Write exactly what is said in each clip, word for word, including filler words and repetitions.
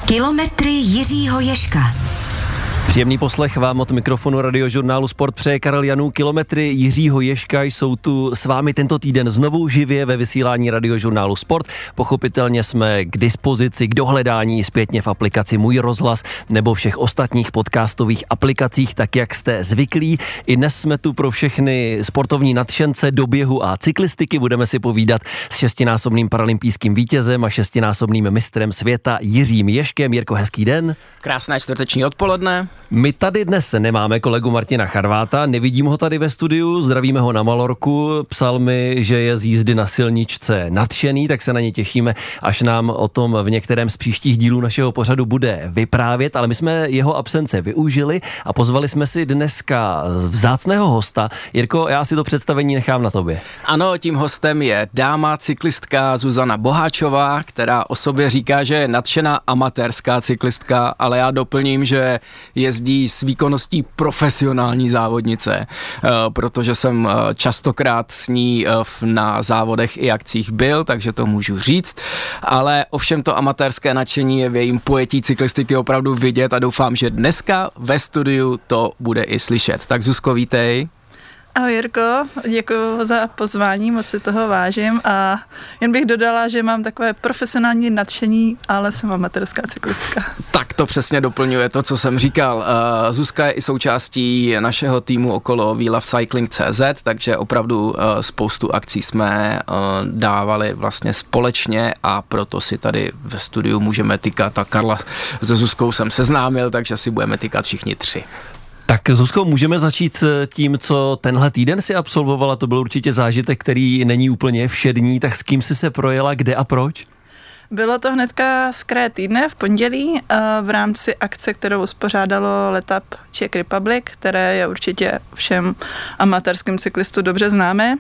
Kilometry Jiřího Ježka. Příjemný poslech vám od mikrofonu radiožurnálu Sport přeje Karel Janů. Kilometry Jiřího Ježka jsou tu s vámi tento týden znovu živě ve vysílání radiožurnálu Sport. Pochopitelně jsme k dispozici, k dohledání zpětně v aplikaci Můj rozhlas nebo všech ostatních podcastových aplikacích, tak jak jste zvyklí. I dnes jsme tu pro všechny sportovní nadšence do běhu a cyklistiky. Budeme si povídat s šestinásobným paralympijským vítězem a šestinásobným mistrem světa Jiřím Ježkem. Jirko, hezký den. Krásné čtvrteční odpoledne. My tady dnes nemáme kolegu Martina Charváta, nevidím ho tady ve studiu, zdravíme ho na Malorku, psal mi, že je z jízdy na silničce nadšený, tak se na ně těšíme, až nám o tom v některém z příštích dílů našeho pořadu bude vyprávět, ale my jsme jeho absence využili a pozvali jsme si dneska vzácného hosta. Jirko, já si to představení nechám na tobě. Ano, tím hostem je dáma cyklistka Zuzana Boháčová, která o sobě říká, že je nadšená amatérská cyklistka, ale já doplním, že jezdí s výkonností profesionální závodnice, protože jsem častokrát s ní na závodech i akcích byl, takže to můžu říct, ale ovšem to amatérské nadšení je v jejím pojetí cyklistiky opravdu vidět a doufám, že dneska ve studiu to bude i slyšet. Tak Zuzko, vítej. Ahoj Jirko, děkuji za pozvání, moc si toho vážím a jen bych dodala, že mám takové profesionální nadšení, ale jsem amatérská cyklistka. Tak to přesně doplňuje to, co jsem říkal. Uh, Zuzka je i součástí našeho týmu okolo We Love Cycling tečka cé zet, takže opravdu uh, spoustu akcí jsme uh, dávali vlastně společně a proto si tady ve studiu můžeme tykat a Karla se Zuzkou jsem seznámil, takže si budeme tykat všichni tři. Tak Zuzko, můžeme začít tím, co tenhle týden si absolvovala, to byl určitě zážitek, který není úplně všední, tak s kým jsi se projela, kde a proč? Bylo to hnedka z kraje týdne v pondělí v rámci akce, kterou uspořádalo Letap Czech Republic, které je určitě všem amatérským cyklistům dobře známé.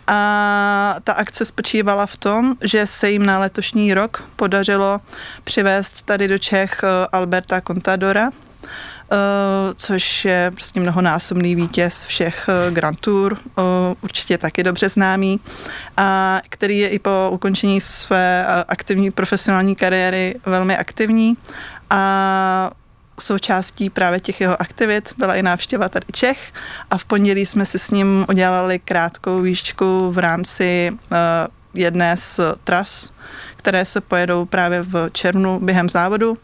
A ta akce spočívala v tom, že se jim na letošní rok podařilo přivést tady do Čech Alberta Contadora, Uh, což je prostě mnohonásobný vítěz všech uh, Grand Tour, uh, určitě taky dobře známý, a který je i po ukončení své uh, aktivní profesionální kariéry velmi aktivní a součástí právě těch jeho aktivit byla i návštěva tady Čech a v pondělí jsme si s ním udělali krátkou výšťku v rámci uh, jedné z tras, které se pojedou právě v červnu během závodu.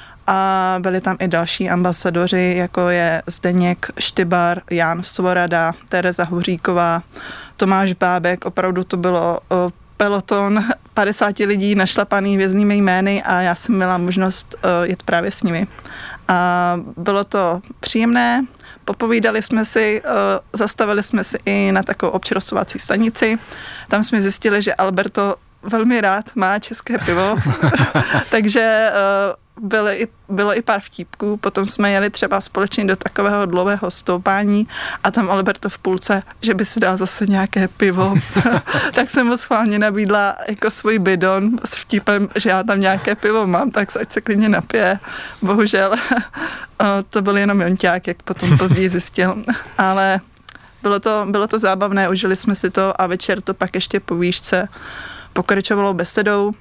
A byli tam i další ambasadoři, jako je Zdeněk Štybar, Jan Svorada, Tereza Huříková, Tomáš Bábek. Opravdu to bylo peloton padesáti lidí našlapaný hvězdnými jmény a já jsem měla možnost jet právě s nimi. A bylo to příjemné, popovídali jsme si, zastavili jsme si i na takovou občersvovací stanici. Tam jsme zjistili, že Alberto velmi rád má české pivo, takže Bylo i, bylo i pár vtípků, potom jsme jeli třeba společně do takového dlouhého stoupání a tam Alberto v půlce, že by si dal zase nějaké pivo. Tak jsem mu schválně nabídla jako svůj bidon s vtípem, že já tam nějaké pivo mám, tak ať se klidně napije. Bohužel to byl jenom jonťák, jak potom později zjistil. Ale bylo to, bylo to zábavné, užili jsme si to a večer to pak ještě po výšce pokračovalo besedou,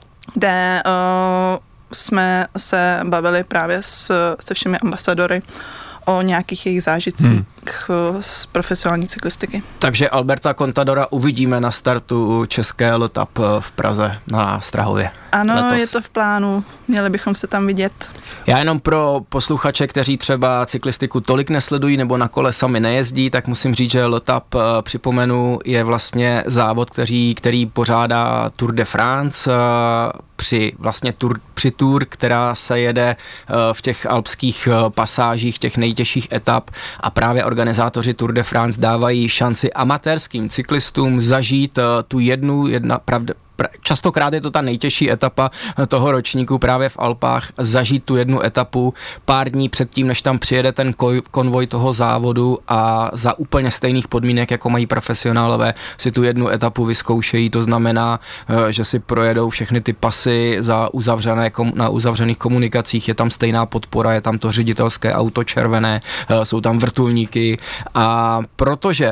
kde uh, jsme se bavili právě s, se všemi ambasadory o nějakých jejich zážitcích hmm. z profesionální cyklistiky. Takže Alberta Contadora uvidíme na startu české Letap v Praze na Strahově. Ano, letos. Je to v plánu, měli bychom se tam vidět. Já jenom pro posluchače, kteří třeba cyklistiku tolik nesledují nebo na kole sami nejezdí, tak musím říct, že Letap, připomenu, je vlastně závod, který, který pořádá Tour de France, při vlastně tour, při tour, která se jede v těch alpských pasážích, těch nejtěžších etap a právě organizátoři Tour de France dávají šanci amatérským cyklistům zažít tu jednu, jedna, pravda, častokrát je to ta nejtěžší etapa toho ročníku právě v Alpách, zažít tu jednu etapu pár dní předtím, než tam přijede ten konvoj toho závodu a za úplně stejných podmínek, jako mají profesionálové, si tu jednu etapu vyzkoušejí. To znamená, že si projedou všechny ty pasy za uzavřené, na uzavřených komunikacích, je tam stejná podpora, je tam to ředitelské auto červené, jsou tam vrtulníky a protože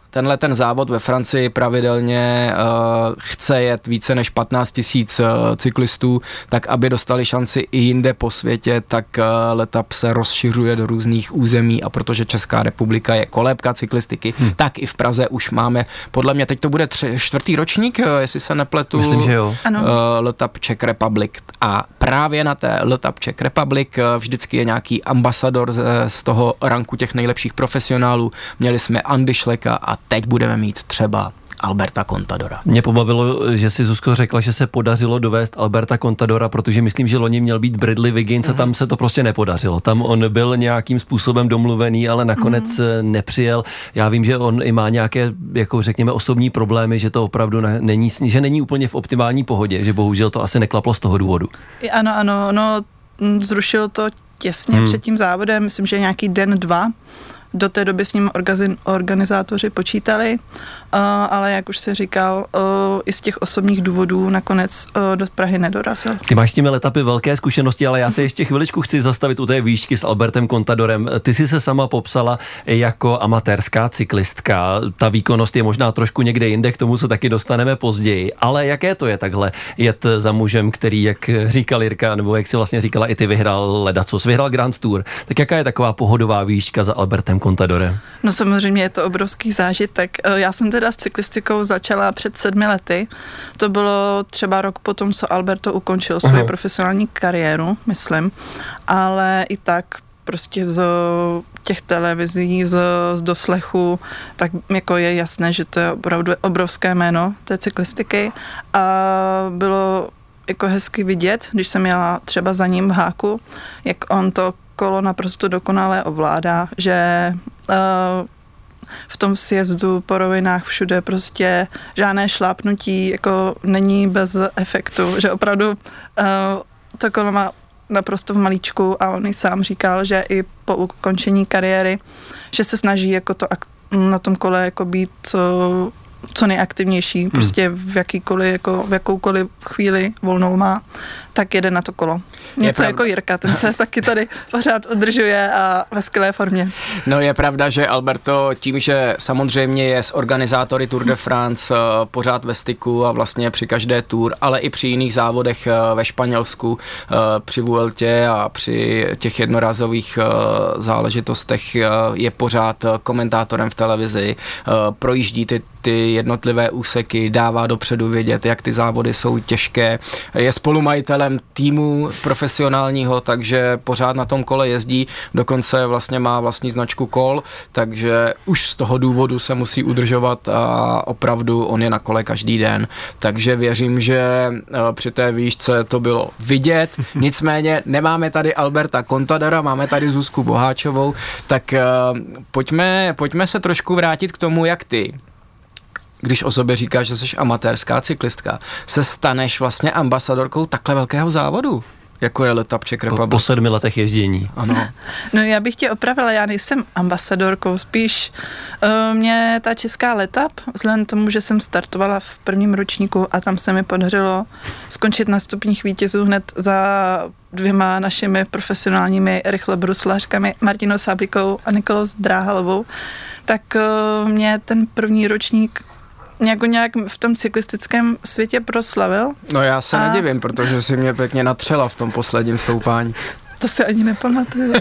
tenhle ten závod ve Francii pravidelně uh, chce jet více než patnáct tisíc uh, cyklistů, tak aby dostali šanci i jinde po světě, tak uh, Letap se rozšiřuje do různých území a protože Česká republika je kolébka cyklistiky, hmm. tak i v Praze už máme, podle mě teď to bude tři, čtvrtý ročník, uh, jestli se nepletu. Myslím, že jo. Uh, Letap Czech Republic. A právě na té Letap Czech Republic uh, vždycky je nějaký ambasador z, z toho ranku těch nejlepších profesionálů. Měli jsme Andy Šleka a teď budeme mít třeba Alberta Contadora. Mě pobavilo, že si Zuzko řekla, že se podařilo dovést Alberta Contadora, protože myslím, že loni měl být Bradley Wiggins mm-hmm. a tam se to prostě nepodařilo. Tam on byl nějakým způsobem domluvený, ale nakonec mm-hmm. nepřijel. Já vím, že on i má nějaké, jako řekněme, osobní problémy, že to opravdu není, že není úplně v optimální pohodě, že bohužel to asi neklaplo z toho důvodu. Ano, ano, no zrušil to těsně hmm. před tím závodem, myslím, že nějaký den, dva. Do té doby s ním organizátoři počítali, ale jak už se říkal, i z těch osobních důvodů nakonec do Prahy nedorazil. Ty máš s těmi letapy velké zkušenosti, ale já se ještě chviličku chci zastavit u té výšky s Albertem Contadorem. Ty jsi se sama popsala jako amatérská cyklistka. Ta výkonnost je možná trošku někde jinde, k tomu se taky dostaneme později. Ale jaké to je takhle jet za mužem, který, jak říkal Jirka, nebo jak si vlastně říkala, i ty vyhrál ledacos, vyhrál Grand Tour. Tak jaká je taková pohodová výška za Albertem Contadorem? No samozřejmě je to obrovský zážitek. Já jsem teda s cyklistikou začala před sedmi lety. To bylo třeba rok potom, co Alberto ukončil svoji uh-huh. profesionální kariéru, myslím. Ale i tak prostě z těch televizí, z, z doslechu, tak jako je jasné, že to je opravdu obrovské jméno té cyklistiky. A bylo jako hezky vidět, když jsem jela třeba za ním v háku, jak on to kolo naprosto dokonale ovládá, že uh, v tom sjezdu po rovinách všude prostě žádné šlápnutí jako není bez efektu, že opravdu uh, to kolo má naprosto v malíčku a on i sám říkal, že i po ukončení kariéry, že se snaží jako to na tom kole jako být uh, co nejaktivnější, hmm. prostě v jakýkoliv, jako v jakoukoliv chvíli volnou má, tak jede na to kolo. Něco jako Jirka, ten se taky tady pořád udržuje a ve skvělé formě. No je pravda, že Alberto tím, že samozřejmě je s organizátory Tour de France pořád ve styku a vlastně při každé tour, ale i při jiných závodech ve Španělsku, při Vueltě a při těch jednorázových záležitostech je pořád komentátorem v televizi, projíždí ty ty jednotlivé úseky, dává dopředu vědět, jak ty závody jsou těžké. Je spolumajitelem týmu profesionálního, takže pořád na tom kole jezdí, dokonce vlastně má vlastní značku kol, takže už z toho důvodu se musí udržovat a opravdu on je na kole každý den. Takže věřím, že při té výšce to bylo vidět. Nicméně nemáme tady Alberta Contadora, máme tady Zuzku Boháčovou, tak pojďme, pojďme se trošku vrátit k tomu, jak ty, když o sobě říkáš, že jsi amatérská cyklistka, se staneš vlastně ambasadorkou takhle velkého závodu, jako je Letap Czech Republic. Po, po sedmi letech ježdění. Ano. No já bych tě opravila, já nejsem ambasadorkou, spíš uh, mě ta česká Letap, vzhledem tomu, že jsem startovala v prvním ročníku a tam se mi podařilo skončit na stupních vítězů hned za dvěma našimi profesionálními rychlobruslařkami, Martinou Sáblíkou a Nikolou Zdráhalovou, tak uh, mě ten první ročník Nějak, nějak v tom cyklistickém světě proslavil. No já se a... nedivím, protože si mě pěkně natřela v tom posledním stoupání. To si ani nepamatuju.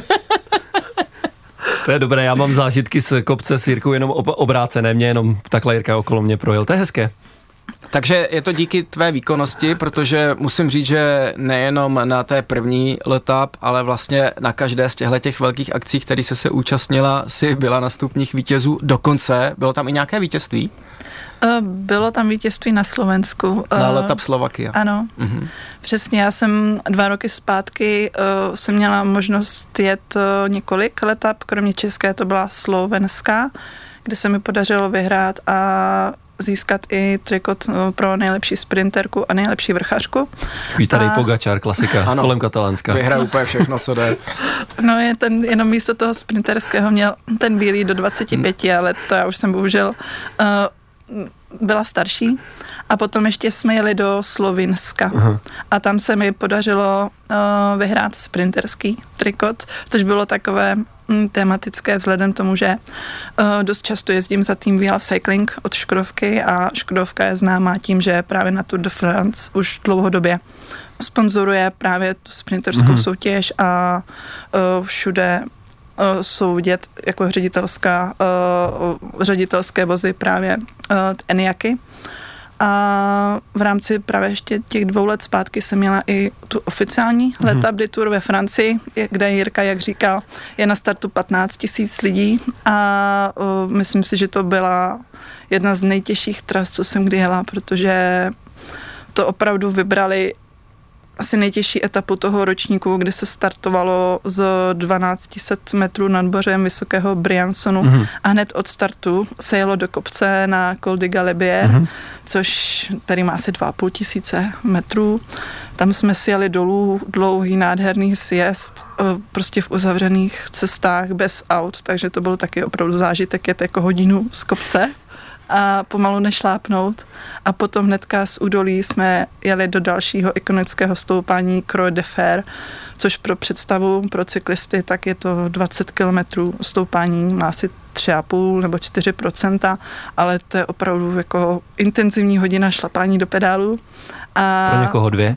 To je dobré, já mám zážitky z kopce s Jirkou jenom ob- obrácené, mě jenom takhle Jirka okolo mě projel, to je hezké. Takže je to díky tvé výkonnosti, protože musím říct, že nejenom na té první Letap, ale vlastně na každé z těchto těch velkých akcí, které se se účastnila, si byla na stupních vítězů. Dokonce bylo tam i nějaké vítězství? Bylo tam vítězství na Slovensku. Na Letap Slovakia. Ano, mm-hmm. Přesně. Já jsem dva roky zpátky uh, jsem měla možnost jet uh, několik Letap, kromě české to byla slovenská, kde se mi podařilo vyhrát a získat i trikot pro nejlepší sprinterku a nejlepší vrchařku. Tady a... Pogačar, klasika, ano, kolem Katalánska. Vyhraje úplně všechno, co jde. No je ten, jenom místo toho sprinterského měl ten bílý do dvacet pět, hmm. ale to já už jsem bohužel uh, byla starší. A potom ještě jsme jeli do Slovinska. Aha. A tam se mi podařilo uh, vyhrát sprinterský trikot, což bylo takové mm, tematické vzhledem tomu, že uh, dost často jezdím za tým We Love Cycling od Škodovky a Škodovka je známá tím, že právě na Tour de France už dlouhodobě sponzoruje právě tu sprinterskou mm-hmm. soutěž a uh, všude uh, jsou vidět jako ředitelská, uh, ředitelské vozy právě uh, Eniaky. A v rámci právě ještě těch dvou let zpátky jsem měla i tu oficiální mm-hmm. L'Étape du Tour ve Francii, kde Jirka, jak říkal, je na startu patnáct tisíc lidí a uh, myslím si, že to byla jedna z nejtěžších tras, co jsem kdy jela, protože to opravdu vybrali asi nejtěžší etapu toho ročníku, kdy se startovalo z dvanáct set metrů nad mořem vysokého Briançonu mm-hmm. a hned od startu se jelo do kopce na Col de Galibier, mm-hmm. což tady má asi dva a půl tisíce metrů. Tam jsme si jeli dolů, dlouhý, nádherný sjezd, prostě v uzavřených cestách bez aut, takže to byl taky opravdu zážitek, jet jako hodinu z kopce a pomalu nešlápnout. A potom hnedka z údolí jsme jeli do dalšího ikonického stoupání Croix de Fer, což pro představu pro cyklisty tak je to dvacet kilometrů stoupání, má asi tři a půl nebo čtyři procenta, ale to je opravdu jako intenzivní hodina šlapání do pedálu. A pro někoho dvě?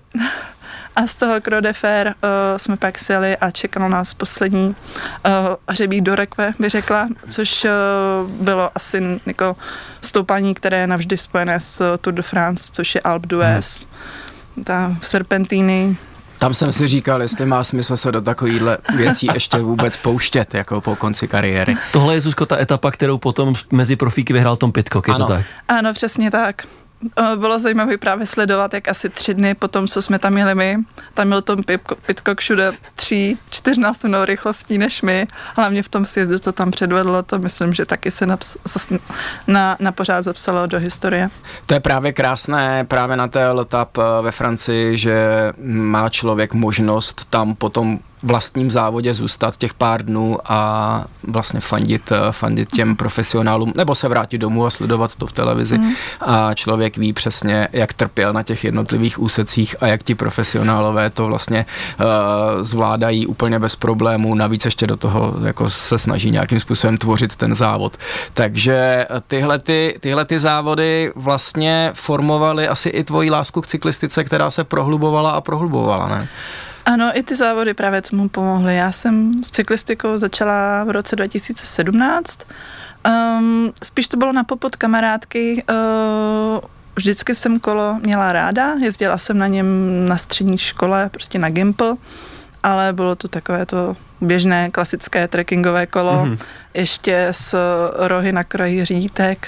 A z toho Croix de Fer uh, jsme pak sjeli a čekalo nás poslední uh, hřebík do Rekve, by řekla, což uh, bylo asi jako stoupání, které je navždy spojené s Tour de France, což je Alpe d'Huez. Hmm. Ta serpentíny. Tam jsem si říkal, jestli má smysl se do takovýchhle věcí ještě vůbec pouštět, jako po konci kariéry. Tohle je, Zuzko, ta etapa, kterou potom mezi profíky vyhrál Tom Pidcock, je ano. to tak? Ano, přesně tak. Bylo zajímavé právě sledovat, jak asi tři dny potom, co jsme tam jeli my, tam měl Tom Pidcock všude tří, čtyřnásobnou rychlostí než my, hlavně v tom sjezdu, co tam předvedlo, to myslím, že taky se naps- na, na pořád zapsalo do historie. To je právě krásné právě na té L'Étape ve Francii, že má člověk možnost tam potom vlastním závodě zůstat těch pár dnů a vlastně fandit, fandit těm profesionálům, nebo se vrátit domů a sledovat to v televizi. Mm. A člověk ví přesně, jak trpěl na těch jednotlivých úsecích a jak ti profesionálové to vlastně uh, zvládají úplně bez problémů. Navíc ještě do toho jako se snaží nějakým způsobem tvořit ten závod. Takže tyhle, ty, tyhle ty závody vlastně formovaly asi i tvoji lásku k cyklistice, která se prohlubovala a prohlubovala, ne? Ano, i ty závody právě tomu pomohly. Já jsem s cyklistikou začala v roce dva tisíce sedmnáct. Um, spíš to bylo na popud kamarádky. Uh, vždycky jsem kolo měla ráda, jezdila jsem na něm na střední škole, prostě na Gimpl, ale bylo to takové to běžné, klasické trekkingové kolo, mm-hmm. ještě s rohy na kroji řídítek.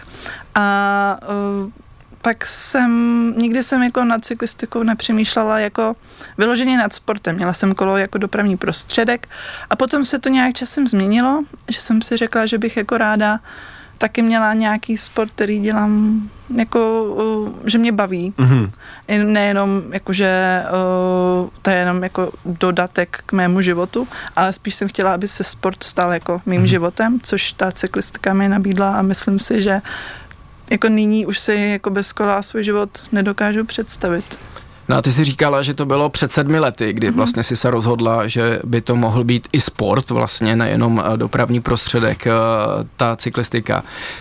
A uh, pak jsem, nikdy jsem jako nad cyklistikou nepřemýšlela jako vyloženě nad sportem. Měla jsem kolo jako dopravní prostředek a potom se to nějak časem změnilo, že jsem si řekla, že bych jako ráda taky měla nějaký sport, který dělám jako, že mě baví. Mm-hmm. Nejenom jako, že to je jenom jako dodatek k mému životu, ale spíš jsem chtěla, aby se sport stal jako mým mm-hmm. životem, což ta cyklistika mi nabídla a myslím si, že jako nyní už si jako bez kola svůj život nedokážu představit. No a ty si říkala, že to bylo před sedmi lety, kdy mm-hmm. vlastně si se rozhodla, že by to mohl být i sport, vlastně nejenom dopravní prostředek, ta cyklistika.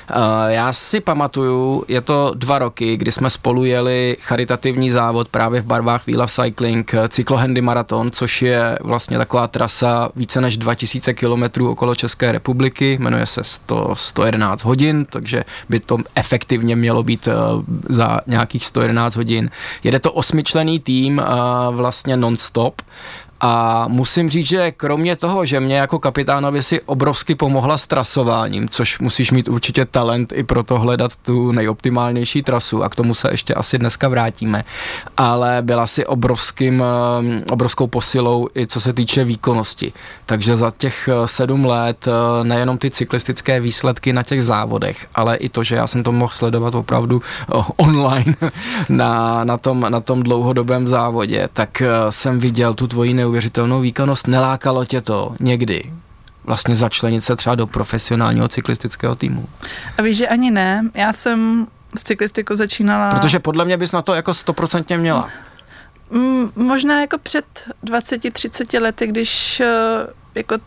Já si pamatuju, je to dva roky, kdy jsme spolu jeli charitativní závod právě v barvách We Love Cycling, Cyklohandy Marathon, což je vlastně taková trasa více než dva tisíce kilometrů okolo České republiky, jmenuje se sto, sto jedenáct hodin, takže by to efektivně mělo být za nějakých sto jedenáct hodin. Jede to osmi členný tým uh, vlastně non-stop a musím říct, že kromě toho, že mě jako kapitánovi si obrovsky pomohla s trasováním, což musíš mít určitě talent i pro to hledat tu nejoptimálnější trasu a k tomu se ještě asi dneska vrátíme, ale byla si obrovským, uh, obrovskou posilou i co se týče výkonnosti. Takže za těch sedm let uh, nejenom ty cyklistické výsledky na těch závodech, ale i to, že já jsem to mohl sledovat opravdu uh, online na, na, tom, na tom dlouhodobém závodě, tak uh, jsem viděl tu tvoji neuvěřitelnou výkonnost. Nelákalo tě to někdy vlastně začlenit se třeba do profesionálního cyklistického týmu? A víš, že ani ne. Já jsem s cyklistikou začínala... Protože podle mě bys na to jako stoprocentně měla. Možná jako před dvaceti třiceti lety, když jako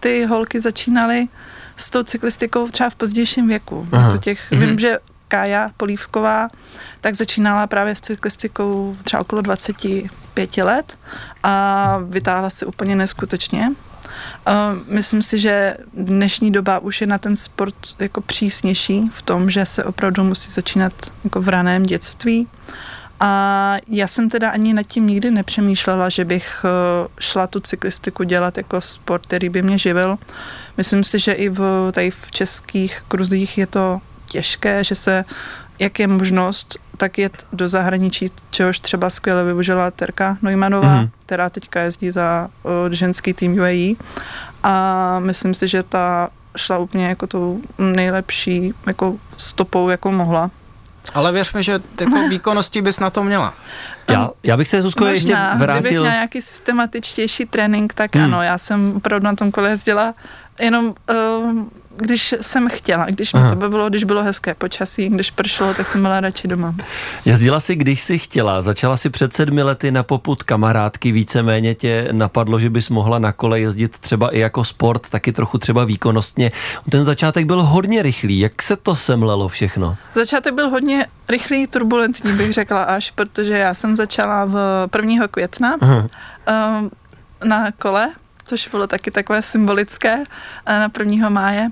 ty holky začínaly s tou cyklistikou třeba v pozdějším věku. Jako těch, mm-hmm. Vím, že Kája Polívková tak začínala právě s cyklistikou třeba okolo dvacet pět let a vytáhla se úplně neskutečně. Uh, myslím si, že dnešní doba už je na ten sport jako přísnější v tom, že se opravdu musí začínat jako v raném dětství. A já jsem teda ani nad tím nikdy nepřemýšlela, že bych uh, šla tu cyklistiku dělat jako sport, který by mě živil. Myslím si, že i v, tady v českých kruzích je to těžké, že se, jak je možnost, tak jet do zahraničí, čehož třeba skvěle využila Terka Neumannová, mm-hmm. která teďka jezdí za uh, ženský tým U A E. A myslím si, že ta šla úplně jako tou nejlepší jako stopou, jako mohla. Ale věř mi, že jako výkonnosti bys na to měla. Já, já bych se, Zuzko, Možná, ještě vrátil. Kdybych měla nějaký systematičtější trénink, tak hmm. ano, já jsem opravdu na tom kole jezdila jenom uh, když jsem chtěla, když mi to bavilo, když bylo hezké počasí, když pršelo, tak jsem byla radši doma. Jezdila si, když jsi chtěla, začala si před sedmi lety na popud kamarádky, víceméně tě napadlo, že bys mohla na kole jezdit třeba i jako sport, taky trochu třeba výkonnostně. Ten začátek byl hodně rychlý, jak se to semlelo všechno? Začátek byl hodně rychlý, turbulentní, bych řekla až, protože já jsem začala v prvního května uh, na kole, což bylo taky takové symbolické, na prvního máje.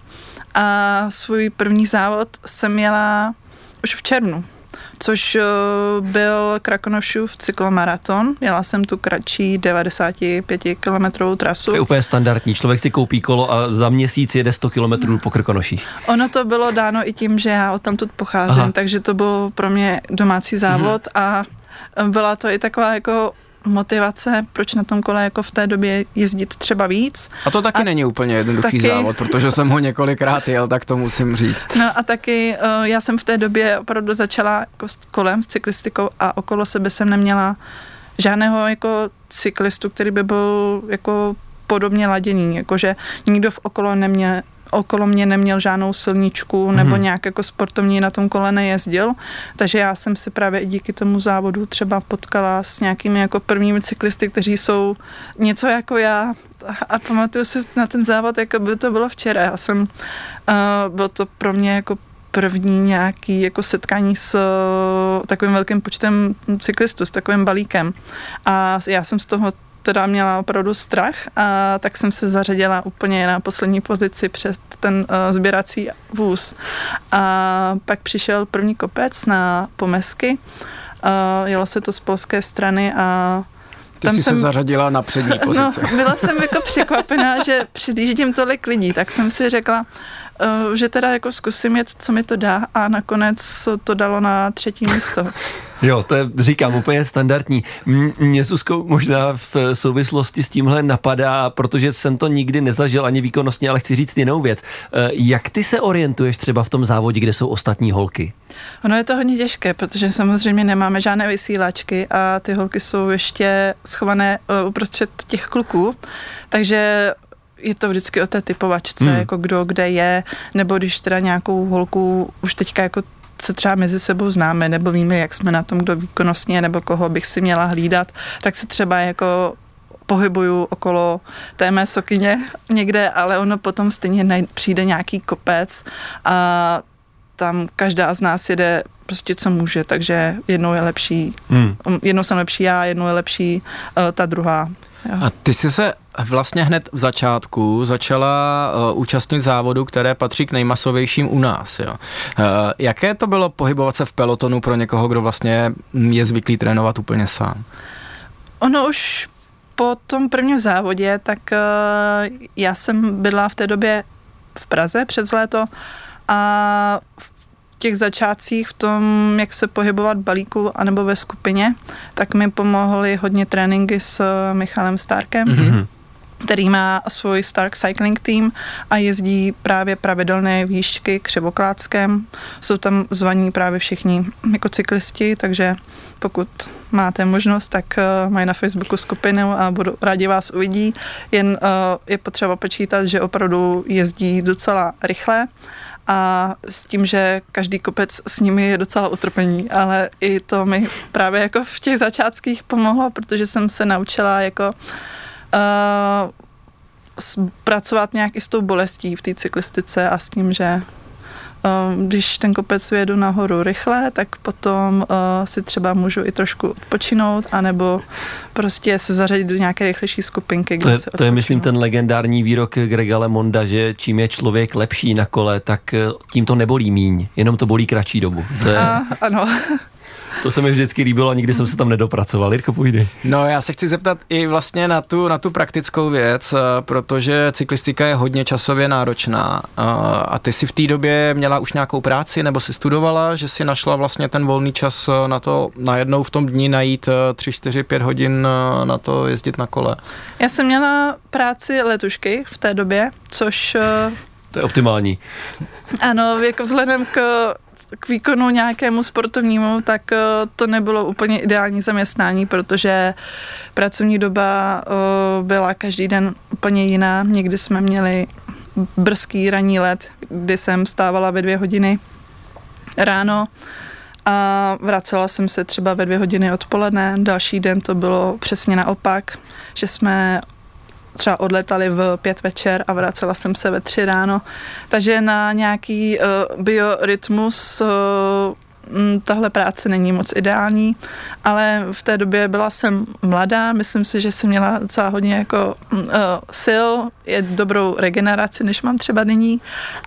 A svůj první závod jsem měla už v červnu, což byl Krakonošův cyklomaraton. Jela jsem tu kratší devadesát pět kilometrovou trasu. To je úplně standardní. Člověk si koupí kolo a za měsíc jede sto kilometrů po Krkonoších. Ono to bylo dáno i tím, že já odtamtud pocházím, Aha. takže to byl pro mě domácí závod mhm. a byla to i taková jako motivace, proč na tom kole jako v té době jezdit třeba víc. A to taky a není úplně jednoduchý taky, závod, protože jsem ho několikrát jel, tak to musím říct. No a taky uh, já jsem v té době opravdu začala jako s kolem, s cyklistikou a okolo sebe jsem neměla žádného jako cyklistu, který by byl jako podobně laděný, jakože nikdo v okolo neměl okolo mě neměl žádnou silničku nebo hmm. nějak jako sportovní na tom kole nejezdil, takže já jsem se právě i díky tomu závodu třeba potkala s nějakými jako prvními cyklisty, kteří jsou něco jako já a pamatuju si na ten závod, jako by to bylo včera. Já jsem, uh, bylo to pro mě jako první nějaký jako setkání s uh, takovým velkým počtem cyklistů, s takovým balíkem a já jsem z toho teda měla opravdu strach a tak jsem se zařadila úplně na poslední pozici před ten uh, sběrací vůz. A pak přišel první kopec na Pomezky, uh, jelo se to z polské strany a Ty tam jsi jsem, se zařadila na přední pozici. No, byla jsem jako překvapená, že předjíždím tolik lidí, tak jsem si řekla, uh, že teda jako zkusím jet, co mi to dá a nakonec to dalo na třetí místo. Jo, to je, říkám, úplně standardní. Mě, Zuzko, možná v souvislosti s tímhle napadá, protože jsem to nikdy nezažil ani výkonnostně, ale chci říct jinou věc. Jak ty se orientuješ třeba v tom závodě, kde jsou ostatní holky? Ono je to hodně těžké, protože samozřejmě nemáme žádné vysílačky a ty holky jsou ještě schované uprostřed těch kluků, takže je to vždycky o té typovačce, hmm. jako kdo kde je, nebo když teda nějakou holku už teďka jako se třeba mezi sebou známe, nebo víme, jak jsme na tom, kdo výkonnostně, nebo koho bych si měla hlídat, tak se třeba jako pohybuju okolo té mé sokyně někde, ale ono potom stejně přijde nějaký kopec a tam každá z nás jede prostě co může, takže jednou je lepší, hmm. jednou jsem lepší já, jednou je lepší uh, ta druhá. Jo. A ty jsi se vlastně hned v začátku začala uh, účastnit závodu, které patří k nejmasovějším u nás. Jo. Uh, jaké to bylo pohybovat se v pelotonu pro někoho, kdo vlastně je zvyklý trénovat úplně sám? Ono už po tom prvním závodě, tak uh, já jsem byla v té době v Praze přes léto a v těch začátcích v tom, jak se pohybovat balíku anebo ve skupině, tak mi pomohly hodně tréninky s Michalem Starkem, mm-hmm. který má svůj Stark Cycling Team a jezdí právě pravidelné výšky Křivoklátskem. Jsou tam zvaní právě všichni jako cyklisti, takže pokud máte možnost, tak uh, mají na Facebooku skupinu a budu rádi vás uvidí. Jen uh, je potřeba počítat, že opravdu jezdí docela rychle a s tím, že každý kopec s nimi je docela utrpení, ale i to mi právě jako v těch začátcích pomohlo, protože jsem se naučila jako uh, pracovat nějak i s tou bolestí v té cyklistice a s tím, že když ten kopec jedu nahoru rychle, tak potom uh, si třeba můžu i trošku odpočinout, anebo prostě se zařadit do nějaké rychlejší skupinky, kde to je, se to je, myslím, ten legendární výrok Grega LeMonda, že čím je člověk lepší na kole, tak tím to nebolí míň, jenom to bolí kratší dobu. To je... A, ano. To se mi vždycky líbilo a nikdy jsem se tam nedopracoval. Jirko, půjde. No, já se chci zeptat i vlastně na tu, na tu praktickou věc, protože cyklistika je hodně časově náročná. A ty si v té době měla už nějakou práci nebo si studovala, že si našla vlastně ten volný čas na to najednou v tom dni najít tři, čtyři, pět hodin na to jezdit na kole? Já jsem měla práci letušky v té době, což... To je optimální. Ano, jako vzhledem k k výkonu nějakému sportovnímu, tak to nebylo úplně ideální zaměstnání, protože pracovní doba byla každý den úplně jiná. Někdy jsme měli brzký ranní let, kdy jsem stávala ve dvě hodiny ráno a vracela jsem se třeba ve dvě hodiny odpoledne. Další den to bylo přesně naopak, že jsme třeba odletali v pět večer a vracela jsem se ve tři ráno. Takže na nějaký uh, biorytmus uh, tahle práce není moc ideální, ale v té době byla jsem mladá, myslím si, že jsem měla docela hodně jako uh, sil, je dobrou regeneraci, než mám třeba nyní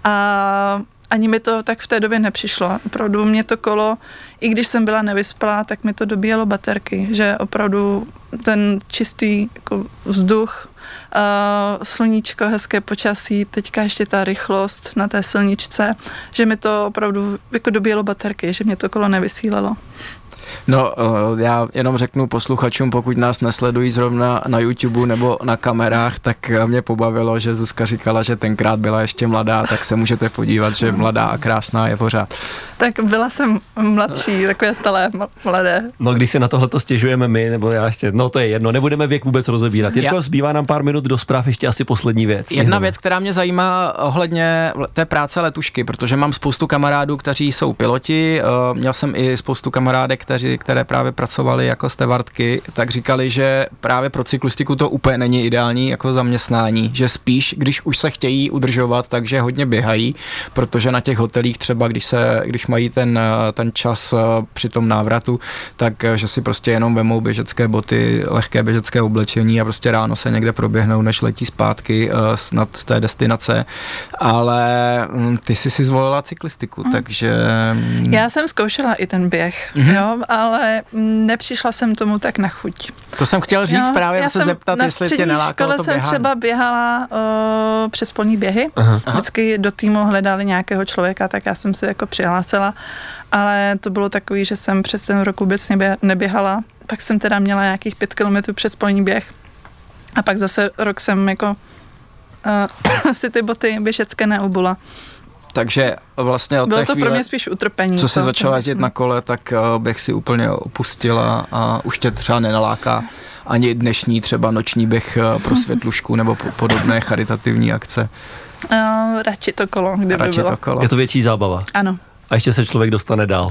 a ani mi to tak v té době nepřišlo. Opravdu mě to kolo, i když jsem byla nevyspalá, tak mi to dobíjelo baterky, že opravdu ten čistý jako vzduch, Uh, sluníčko, hezké počasí, teďka ještě ta rychlost na té silničce, že mi to opravdu jako dobíjelo baterky, že mě to kolo nevysílalo. No, já jenom řeknu posluchačům, pokud nás nesledují zrovna na YouTube nebo na kamerách, tak mě pobavilo, že Zuzka říkala, že tenkrát byla ještě mladá, tak se můžete podívat, že mladá a krásná je pořád. Tak byla jsem mladší, takové talé mladé. No, když si na tohleto stěžujeme my, nebo já ještě, no to je jedno, nebudeme věk vůbec rozebírat. Jirko, já... zbývá nám pár minut do zpráv, ještě asi poslední věc. Jedna Jenom. věc, která mě zajímá ohledně té práce letušky, protože mám spoustu kamarádů, kteří jsou piloti, měl jsem i spoustu kamarádek, kteří, které právě pracovali jako stevardky, tak říkali, že právě pro cyklistiku to úplně není ideální jako zaměstnání, že spíš, když už se chtějí udržovat, takže hodně běhají, protože na těch hotelích třeba, když se, když mají ten, ten čas při tom návratu, tak že si prostě jenom vemou běžecké boty, lehké běžecké oblečení a prostě ráno se někde proběhnou, než letí zpátky snad z té destinace, ale ty jsi si zvolila cyklistiku, mm. takže... Já jsem zkoušela i ten běh, mm-hmm. jo, ale nepřišla jsem tomu tak na chuť. To jsem chtěl říct jo, právě se zeptat, jestli tě nelákalo to běhání. Já jsem třeba běhala uh, přes polní běhy, aha. Vždycky do týmu hledali nějakého člověka, tak já jsem se jako přihlásila, ale to bylo takový, že jsem přes ten rok vůbec neběhala, pak jsem teda měla nějakých pět kilometrů přes polní běh a pak zase rok jsem jako uh, si ty boty běžecké neubula. Takže vlastně od bylo té to chvíle, pro mě spíš utrpení. Co jsi začala jezdit na kole, tak bych si úplně opustila a už tě třeba nenaláká ani dnešní třeba noční běh pro světlušku nebo podobné charitativní akce. Uh, radši to kolo, kdyby radši bylo. To kolo. Je to větší zábava. Ano. A ještě se člověk dostane dál.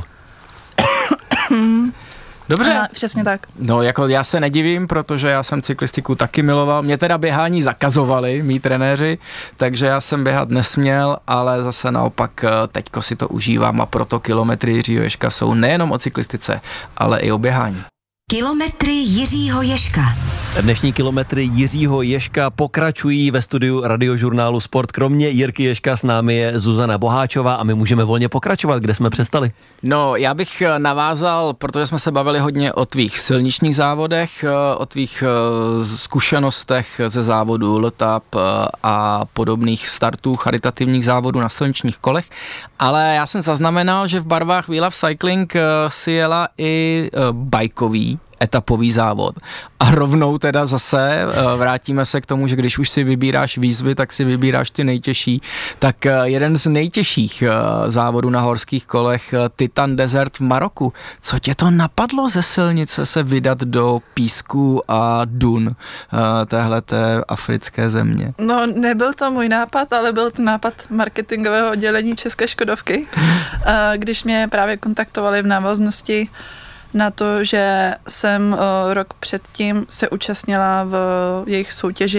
Dobře. A, přesně tak. No, jako já se nedivím, protože já jsem cyklistiku taky miloval. Mě teda běhání zakazovali mý trenéři, takže já jsem běhat nesměl, ale zase naopak teďko si to užívám a proto kilometry Jiřího Ježka jsou nejenom o cyklistice, ale i o běhání. Kilometry Jiřího Ježka. Dnešní kilometry Jiřího Ježka pokračují ve studiu Radiožurnálu Sport. Kromě Jirky Ježka s námi je Zuzana Boháčová a my můžeme volně pokračovat, kde jsme přestali. No, já bych navázal, protože jsme se bavili hodně o tvých silničních závodech, o tvých zkušenostech ze závodu L T A P a podobných startů charitativních závodů na silničních kolech, ale já jsem zaznamenal, že v barvách We Love Cycling si jela i bajkový etapový závod. A rovnou teda zase vrátíme se k tomu, že když už si vybíráš výzvy, tak si vybíráš ty nejtěžší. Tak jeden z nejtěžších závodů na horských kolech, Titan Desert v Maroku. Co tě to napadlo ze silnice se vydat do písku a dun téhleté africké země? No, nebyl to můj nápad, ale byl to nápad marketingového oddělení České Škodovky, když mě právě kontaktovali v návaznosti na to, že jsem uh, rok předtím se účastnila v jejich soutěži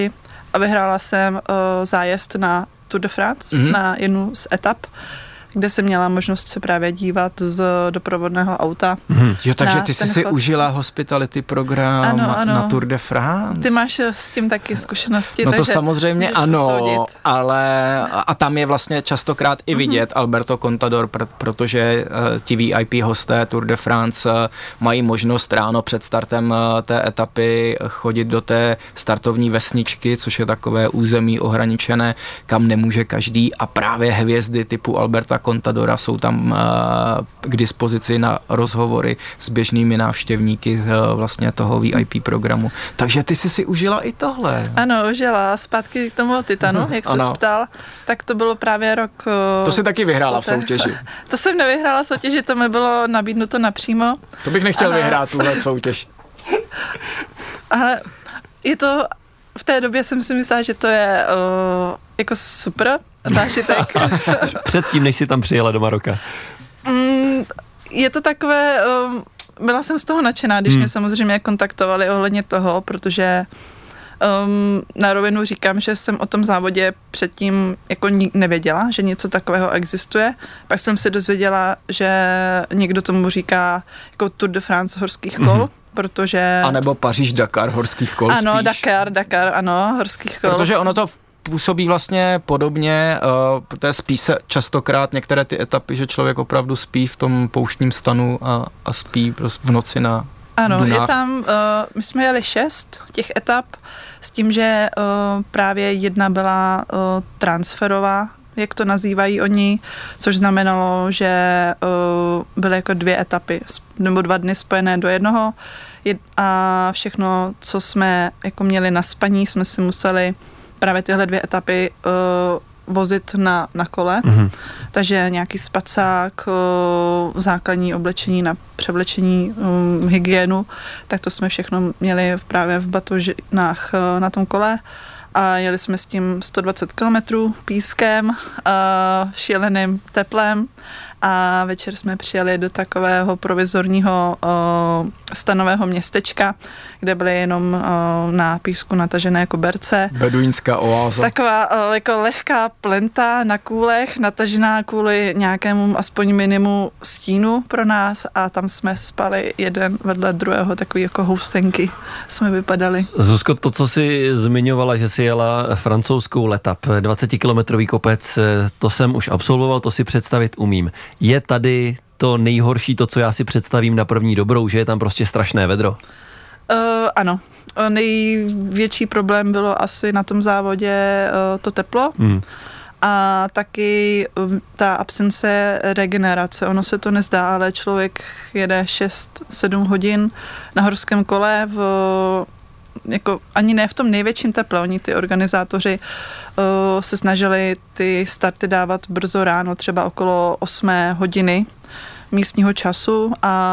a vyhrála jsem uh, zájezd na Tour de France, mm-hmm. na jednu z etap, kde jsem měla možnost se právě dívat z doprovodného auta. Hmm. Jo, takže ty jsi si chod. užila hospitality program ano, ano. na Tour de France. Ty máš s tím taky zkušenosti. No to samozřejmě ano, posoudit. ale a tam je vlastně častokrát i vidět mm-hmm. Alberto Contador, pr- protože uh, ti V I P hosté Tour de France uh, mají možnost ráno před startem uh, té etapy chodit do té startovní vesničky, což je takové území ohraničené, kam nemůže každý, a právě hvězdy typu Alberta Contadora jsou tam uh, k dispozici na rozhovory s běžnými návštěvníky uh, vlastně toho V I P programu. Takže ty jsi si užila i tohle. Ano, užila. Zpátky k tomu Titanu, uh-huh. jak jsi ptal, tak to bylo právě rok... Uh, to jsi taky vyhrála poté. v soutěži. To jsem nevyhrála v soutěži, to mi bylo nabídnuto napřímo. To bych nechtěl ano. vyhrát tuhle soutěž. Ale je to... V té době jsem si myslela, že to je uh, jako super zážitek. Předtím, než jsi tam přijela do Maroka. Mm, je to takové, um, byla jsem z toho nadšená, když hmm. mě samozřejmě kontaktovali ohledně toho, protože um, na rovinu říkám, že jsem o tom závodě předtím jako nevěděla, že něco takového existuje. Pak jsem se dozvěděla, že někdo tomu říká jako Tour de France horských kol, hmm. protože... A nebo Paříž-Dakar horských kol Ano, spíš. Dakar, Dakar, ano, horských kol. Protože ono to působí vlastně podobně, uh, protože spí se častokrát některé ty etapy, že člověk opravdu spí v tom pouštním stanu a, a spí prostě v noci na Ano, dunách. Je tam, uh, my jsme jeli šest těch etap s tím, že uh, právě jedna byla uh, transferová, jak to nazývají oni, což znamenalo, že uh, byly jako dvě etapy nebo dva dny spojené do jednoho a všechno, co jsme jako měli na spaní, jsme si museli právě tyhle dvě etapy uh, vozit na, na kole, mm-hmm. takže nějaký spacák, uh, základní oblečení na převlečení, um, hygienu, tak to jsme všechno měli právě v batožinách uh, na tom kole a jeli jsme s tím sto dvacet kilometrů pískem, uh, šíleným teplem a večer jsme přijeli do takového provizorního uh, stanového městečka, kde byly jenom uh, na písku natažené koberce. Beduínská oáza. Taková uh, jako lehká plenta na kůlech, natažená kvůli nějakému aspoň minimu stínu pro nás a tam jsme spali jeden vedle druhého, takový jako housenky jsme vypadali. Zuzko, to, co jsi zmiňovala, že jsi jela francouzskou letap, dvacetikilometrový kopec, to jsem už absolvoval, to si představit umím. Je tady to nejhorší, to, co já si představím na první dobrou, že je tam prostě strašné vedro? Uh, ano. Největší problém bylo asi na tom závodě uh, to teplo hmm. a taky um, ta absence regenerace. Ono se to nezdá, ale člověk jede šest sedm hodin na horském kole v jako ani ne v tom největším teple. Oni ty organizátoři uh, se snažili ty starty dávat brzo ráno, třeba okolo osmé hodiny místního času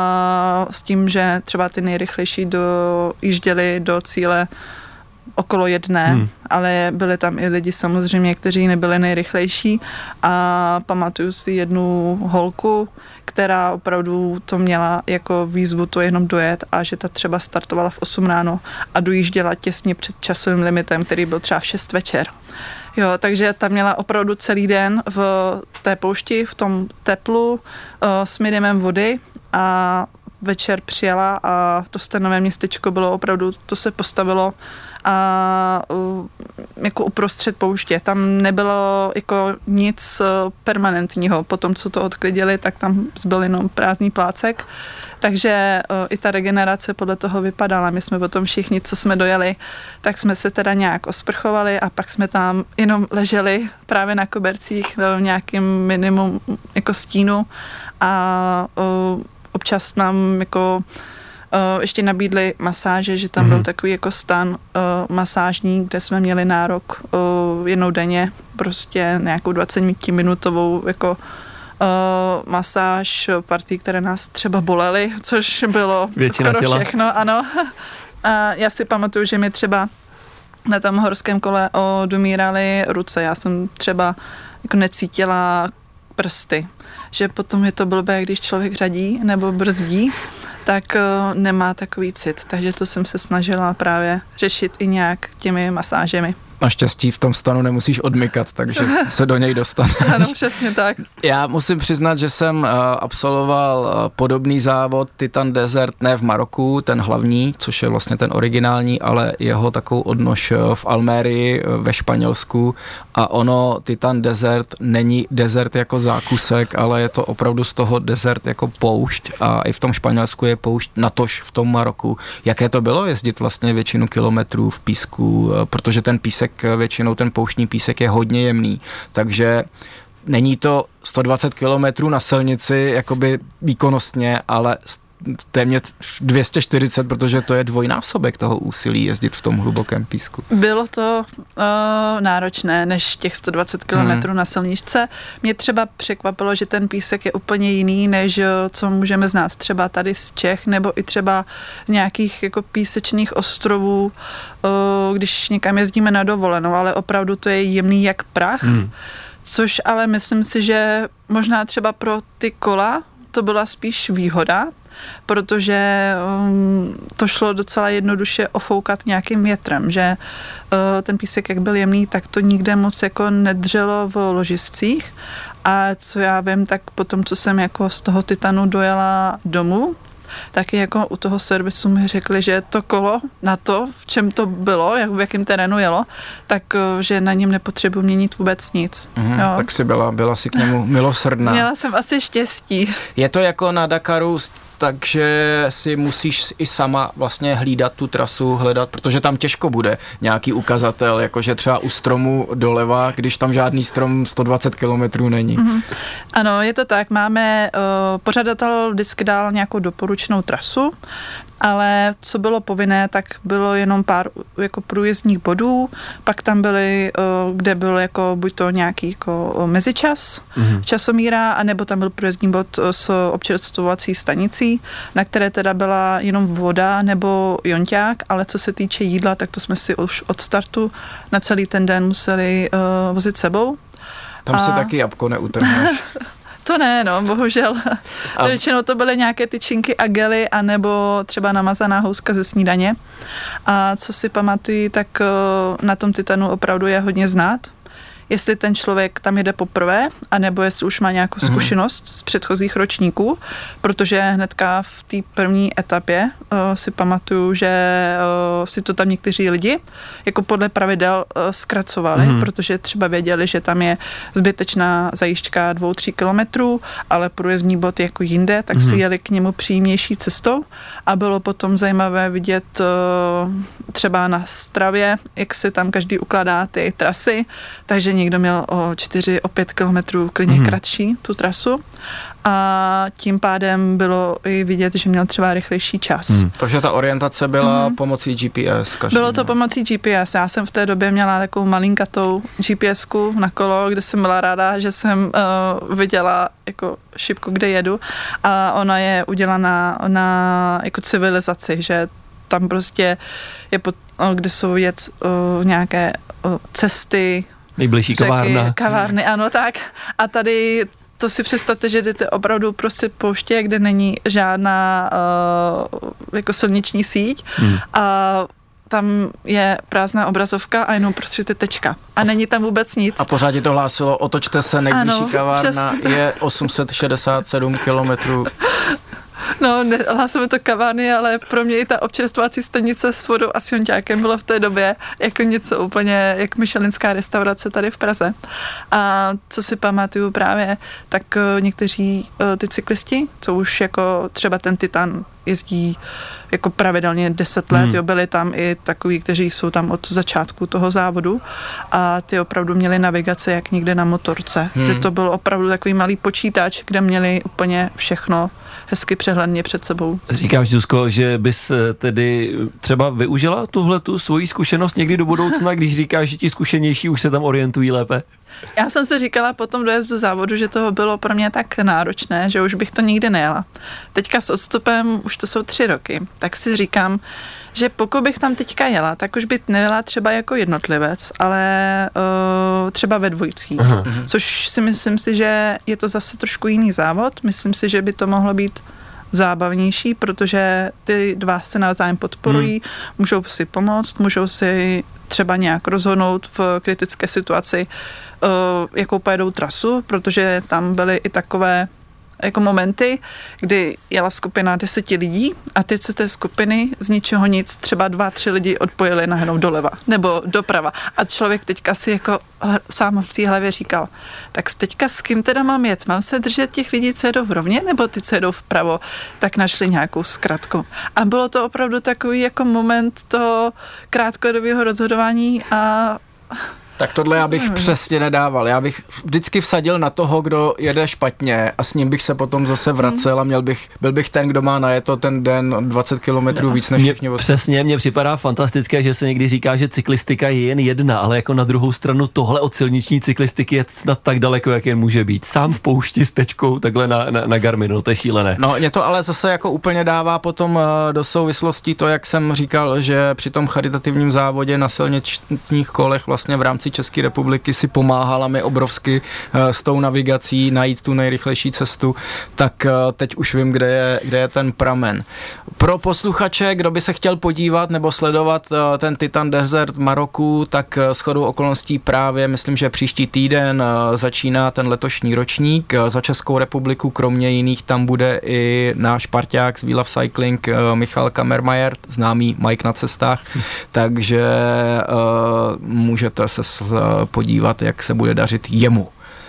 a s tím, že třeba ty nejrychlejší dojížděli do cíle okolo jedné, hmm. ale byli tam i lidi samozřejmě, kteří nebyli nejrychlejší a pamatuju si jednu holku, která opravdu to měla jako výzvu to jenom dojet a že ta třeba startovala v osm ráno a dojížděla těsně před časovým limitem, který byl třeba v šest večer. Jo, takže ta měla opravdu celý den v té poušti, v tom teplu uh, s minimem vody a večer přijela a to stanové městečko bylo opravdu, to se postavilo a uh, jako uprostřed pouště. Tam nebylo jako nic uh, permanentního. Potom, co to odklidili, tak tam zbyl jenom prázdný plácek. Takže uh, i ta regenerace podle toho vypadala. My jsme potom všichni, co jsme dojeli, tak jsme se teda nějak osprchovali a pak jsme tam jenom leželi právě na kobercích v nějakým minimum jako stínu a uh, občas nám jako uh, ještě nabídli masáže, že tam mm-hmm. byl takový jako stan uh, masážní, kde jsme měli nárok uh, jednou denně, prostě nějakou dvacetiminutovou jako uh, masáž partí, které nás třeba bolely, což bylo většina skoro těla. Všechno, ano. A já si pamatuju, že mi třeba na tom horském kole odumíraly ruce. Já jsem třeba jako necítila prsty, že potom je to blbé, když člověk řadí nebo brzdí, tak uh, nemá takový cit. Takže to jsem se snažila právě řešit i nějak těmi masážemi. Naštěstí v tom stanu nemusíš odmykat, takže se do něj dostaneš. Ano, přesně tak. Já musím přiznat, že jsem uh, absolvoval uh, podobný závod Titan Desert, ne v Maroku, ten hlavní, což je vlastně ten originální, ale jeho takovou odnož uh, v Almérii uh, ve Španělsku a ono Titan Desert není desert jako zákusek, ale je to opravdu z toho desert jako poušť a i v tom Španělsku je poušť, natož v tom Maroku. Jaké to bylo jezdit vlastně většinu kilometrů v písku, uh, protože ten písek většinou ten pouštní písek je hodně jemný, takže není to sto dvacet kilometrů na silnici jakoby výkonnostně, ale téměř dvě stě čtyřicet, protože to je dvojnásobek toho úsilí jezdit v tom hlubokém písku. Bylo to uh, náročné než těch sto dvacet kilometrů hmm. na silničce. Mě třeba překvapilo, že ten písek je úplně jiný, než co můžeme znát třeba tady z Čech, nebo i třeba z nějakých jako písečných ostrovů, uh, když někam jezdíme na dovolenou, ale opravdu to je jemný jak prach, hmm. což ale myslím si, že možná třeba pro ty kola to byla spíš výhoda, protože um, to šlo docela jednoduše ofoukat nějakým větrem, že uh, ten písek, jak byl jemný, tak to nikde moc jako nedřelo v ložiscích a co já vím, tak potom, co jsem jako z toho Titanu dojela domů, taky jako u toho servisu mi řekli, že to kolo na to, v čem to bylo, jak v jakém terénu jelo, tak že na něm nepotřebuji měnit vůbec nic. Mm, jo. Tak si byla, byla si k němu milosrdná. Měla jsem asi štěstí. Je to jako na Dakaru, takže si musíš i sama vlastně hlídat tu trasu, hledat, protože tam těžko bude nějaký ukazatel, jakože třeba u stromu doleva, když tam žádný strom sto dvacet kilometrů není. Mm-hmm. Ano, je to tak. Máme, uh, pořadatel vždycky dal nějakou doporučenou trasu, ale co bylo povinné, tak bylo jenom pár jako průjezdních bodů, pak tam byly, kde byl jako buď to nějaký jako mezičas, mm-hmm. časomíra, anebo tam byl průjezdní bod s občerstvovací stanicí, na které teda byla jenom voda nebo jonťák, ale co se týče jídla, tak to jsme si už od startu na celý ten den museli uh, vozit sebou. Tam a... si taky jabko neutrhneš. To ne, no, bohužel. A... Většinou to byly nějaké tyčinky a gely, anebo třeba namazaná houska ze snídaně. A co si pamatuju, tak na tom Titanu opravdu je hodně znát. Jestli ten člověk tam jede poprvé, anebo jestli už má nějakou mm-hmm. zkušenost z předchozích ročníků, protože hnedka v té první etapě uh, si pamatuju, že uh, si to tam někteří lidi jako podle pravidel uh, zkracovali, mm-hmm. protože třeba věděli, že tam je zbytečná zajížďka dvou, tří kilometrů, ale průjezdní bod jako jinde, tak mm-hmm. si jeli k němu přímější cestou a bylo potom zajímavé vidět uh, třeba na Stravě, jak se tam každý ukládá ty trasy, takže někdo měl o čtyři, o pět kilometrů klidně mm. kratší tu trasu a tím pádem bylo i vidět, že měl třeba rychlejší čas. Mm. Takže ta orientace byla mm. pomocí G P S. Každý bylo to měl. Pomocí G P S. Já jsem v té době měla takovou malinkatou GPSku na kolo, kde jsem byla ráda, že jsem uh, viděla jako šipku, kde jedu a ona je udělaná na jako civilizaci, že tam prostě je, pod, kde jsou vidět uh, nějaké uh, cesty, nejbližší kavárna. Kavárny, ano, tak. A tady to si představte, že jdete opravdu prostě pouště, kde není žádná uh, jako silniční síť hmm. a tam je prázdná obrazovka a jenom prostě tečka. A není tam vůbec nic. A pořád to hlásilo, otočte se, nejbližší ano, kavárna přesně. Je osm set šedesát sedm kilometrů. No, hlásíme to kavárny, ale pro mě i ta občerstvovací stanice s vodou a s jonťákem bylo v té době jako něco úplně, jak michelinská restaurace tady v Praze. A co si pamatuju právě, tak někteří ty cyklisti, co už jako třeba ten Titan jezdí jako pravidelně deset let, hmm. jo, byli tam i takový, kteří jsou tam od začátku toho závodu a ty opravdu měli navigaci jak někde na motorce, hmm. že to byl opravdu takový malý počítač, kde měli úplně všechno hezky přehledně před sebou. Říkáš, Zuzko, že bys tedy třeba využila tuhletu svoji zkušenost někdy do budoucna, když říkáš, že ti zkušenější už se tam orientují lépe? Já jsem si říkala po tom dojezdu závodu, že toho bylo pro mě tak náročné, že už bych to nikdy nejela. Teďka s odstupem, už to jsou tři roky, tak si říkám, že pokud bych tam teďka jela, tak už bych nejela třeba jako jednotlivec, ale uh, třeba ve dvojicích, Aha. což si myslím si, že je to zase trošku jiný závod. Myslím si, že by to mohlo být zábavnější, protože ty dva se navzájem podporují, hmm. můžou si pomoct, můžou si třeba nějak rozhodnout v kritické situaci, jakou pojedou trasu, protože tam byly i takové jako momenty, kdy jela skupina deseti lidí a teď se té skupiny z ničeho nic třeba dva, tři lidi odpojili najednou doleva nebo doprava. A člověk teďka si jako sám v té hlavě říkal, tak teďka s kým teda mám jet? Mám se držet těch lidí, co jedou v rovně, nebo ty, co jedou vpravo? Tak našli nějakou zkratku. A bylo to opravdu takový jako moment toho krátkodobého rozhodování a tak tohle já bych přesně nedával. Já bych vždycky vsadil na toho, kdo jede špatně a s ním bych se potom zase vracel a měl bych, byl bych ten, kdo má najeto ten den dvacet kilometrů víc než všichni ostatní. Přesně, mně připadá fantastické, že se někdy říká, že cyklistika je jen jedna, ale jako na druhou stranu tohle od silniční cyklistiky je snad tak daleko, jak jen může být. Sám v poušti s tečkou takhle na, na, na Garminu, to je šílené. No, mě to ale zase jako úplně dává potom do souvislostí to, jak jsem říkal, že při tom charitativním závodě na silničních kolech vlastně v rámci České republiky si pomáhala mi obrovsky uh, s tou navigací najít tu nejrychlejší cestu, tak uh, teď už vím, kde je, kde je ten pramen. Pro posluchače, kdo by se chtěl podívat nebo sledovat uh, ten Titan Desert v Maroku, tak uh, shodou okolností právě, myslím, že příští týden uh, začíná ten letošní ročník. Uh, za Českou republiku kromě jiných tam bude i náš parťák z We Love Cycling uh, Michal Kammermayer, známý Mike na cestách, takže uh, můžete se podívat, jak se bude dařit jemu.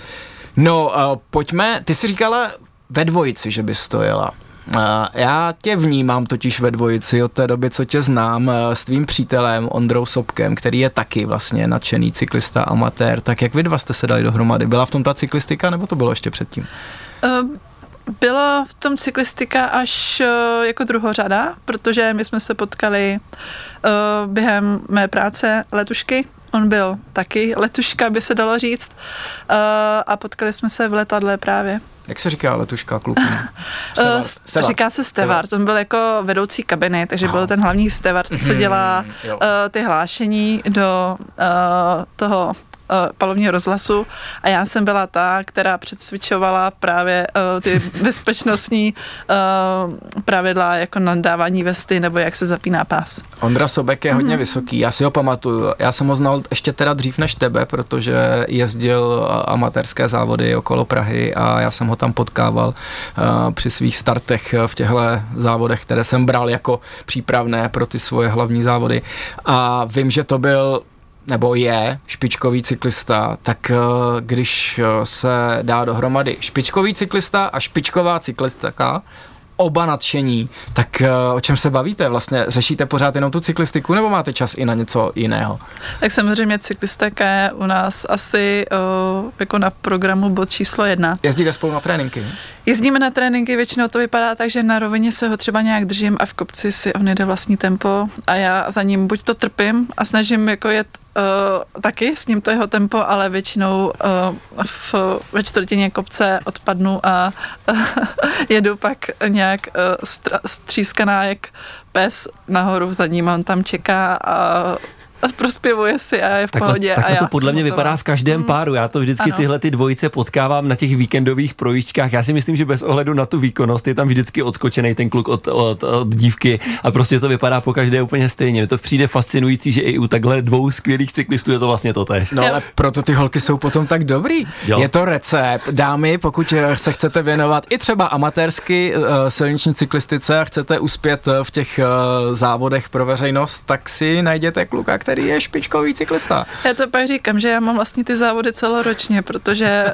No, uh, pojďme, ty jsi říkala ve dvojici, že bys to jela. Uh, já tě vnímám totiž ve dvojici od té doby, co tě znám, uh, s tvým přítelem Ondrou Sobkem, který je taky vlastně nadšený cyklista, amatér. Tak jak vy dva jste se dali dohromady? Byla v tom ta cyklistika, nebo to bylo ještě předtím? Uh, byla v tom cyklistika až uh, jako druhořada, protože my jsme se potkali uh, během mé práce letušky. On byl taky letuška, by se dalo říct, uh, a potkali jsme se v letadle právě. Jak se říká letuška klukům? Uh, říká se steward. On byl jako vedoucí kabiny, takže byl ten hlavní steward, co dělá uh, ty hlášení do uh, toho Uh, palovního rozhlasu a já jsem byla ta, která předsvičovala právě uh, ty bezpečnostní uh, pravidla jako nadávání vesty nebo jak se zapíná pás. Ondra Sobek je hodně mm-hmm. vysoký, já si ho pamatuju. Já jsem ho znal ještě teda dřív než tebe, protože jezdil amatérské závody okolo Prahy a já jsem ho tam potkával uh, při svých startech v těchto závodech, které jsem bral jako přípravné pro ty svoje hlavní závody. A vím, že to byl nebo je špičkový cyklista, tak když se dá dohromady špičkový cyklista a špičková cyklistka, oba nadšení, tak o čem se bavíte? Vlastně řešíte pořád jenom tu cyklistiku, nebo máte čas i na něco jiného? Tak samozřejmě cyklistika je u nás asi o, jako na programu bod číslo jedna. Jezdíte spolu na tréninky? Jezdíme na tréninky, většinou to vypadá tak, že na rovině se ho třeba nějak držím a v kopci si on jede vlastní tempo a já za ním buď to trpím a snažím jako jet Uh, taky s ním to jeho tempo, ale většinou uh, v, ve čtvrtině kopce odpadnu a uh, jedu pak nějak uh, stra, střískaná jak pes nahoru za ním a on tam čeká a prospěvuje si a je v takhle, pohodě. Takhle a já to podle mě hotová. Vypadá v každém páru. Já to vždycky ano. Tyhle ty dvojice potkávám na těch víkendových projížďkách. Já si myslím, že bez ohledu na tu výkonnost je tam vždycky odskočený ten kluk od, od, od dívky a prostě to vypadá po každé úplně stejně. Mně to přijde fascinující, že i u takhle dvou skvělých cyklistů je to vlastně totéž. No ale proto ty holky jsou potom tak dobrý. Jo. Je to recept. Dámy, pokud se chcete věnovat i třeba amatérsky uh, silniční cyklistice a chcete uspět v těch uh, závodech pro veřejnost, tak si najděte kluka, který je špičkový cyklista. Já to pak říkám, že já mám vlastně ty závody celoročně, protože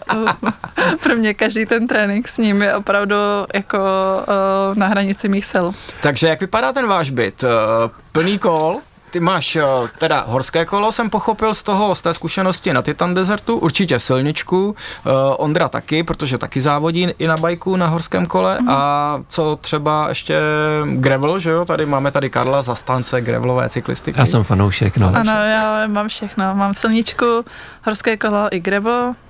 pro mě každý ten trénink s ním je opravdu jako uh, na hranici mých sil. Takže jak vypadá ten váš byt? Uh, plný kol? Ty máš uh, teda horské kolo, jsem pochopil z toho, z té zkušenosti na Titan Desertu, určitě silničku, uh, Ondra taky, protože taky závodí i na bajku na horském kole mm-hmm. a co třeba ještě gravel, že jo, tady máme tady Karla, zastánce gravelové cyklistiky. Já jsem fanoušek, no. Ano, já mám všechno, mám silničku, horské kolo i gravel